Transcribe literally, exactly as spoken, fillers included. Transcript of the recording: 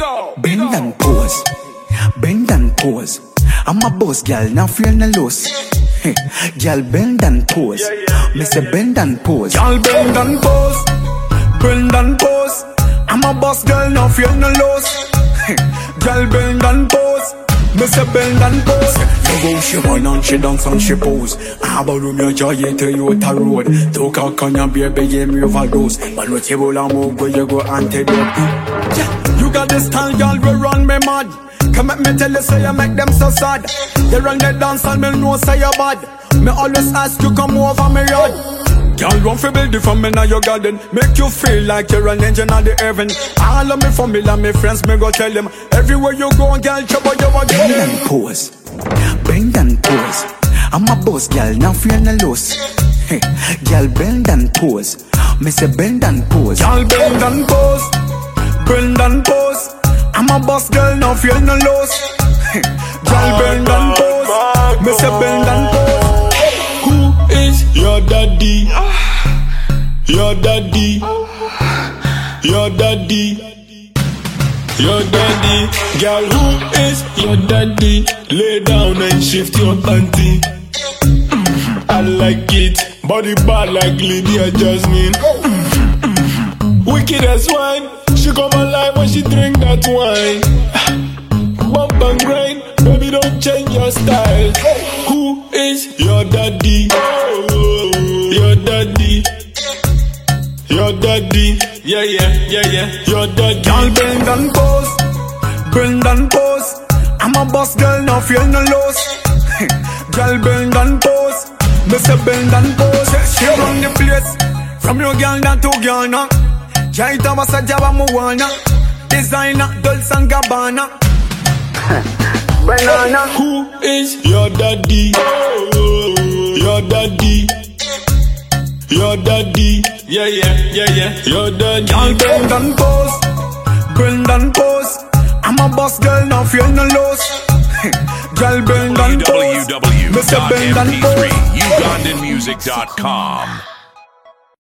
up, big Bend up. and pose, bend and pose. I'm a boss, girl, now feel no loss. Hey, girl, bend and pose. Yeah, yeah, yeah, Me say bend and pose. Girl, bend and pose, bend and pose. I'm a boss girl, now feel no loss. Girl, bend and pose. Me say bend and pose. Love how she whine and she dance and she pose. I borrow me joy to you at a road. Took a can your baby, yeah, me overdose. But no table and move, go you go antidote. Yeah, you got this style, girl, we run me mad. Come at me tell you, say you make them so sad. They run the dance and me know say you bad. Me always ask you come over me yard. Girl, run for build it from me now your garden. Make you feel like you're an engine of the heaven. All of me family and me friends, me go tell them. Everywhere you go, girl, trouble you again. Bend and pose, bend and pose. I'm a boss, girl, now feel no loss. Hey, girl, bend and pose. Me say bend and pose. Girl, bend and pose, bend and pose. I'm a boss girl, now feel no loss. Girl, bend and pose. Me say bend and pose. Who is your daddy? Your daddy. Your daddy. Your daddy. Girl, who is your daddy? Lay down and shift your panty. I like it. Body bad like Lydia Jasmine. Wicked as wine. She come alive when she drink that wine. Bump and grind, baby don't change your style. Who is your daddy? Your daddy. Your daddy. Yeah, yeah, yeah, yeah. Your daddy. Girl, bend and pose, bend and pose. I'm a boss girl, now feel no loss. Girl, bend and pose. Me say bend and pose. She run the place. From your girl down to Ghana. Jaita was a Java Moana. Designer, Dolce and Gabbana. Banana. Who is your daddy? Your daddy. Your daddy. Yeah, yeah, yeah, yeah. Your daddy. Girl, bend and pose, bend and pose. I'm a boss girl, now feel no loss. Girl, bend and pose. w w w Me say dot bend m and p pose. three ugandan music dot com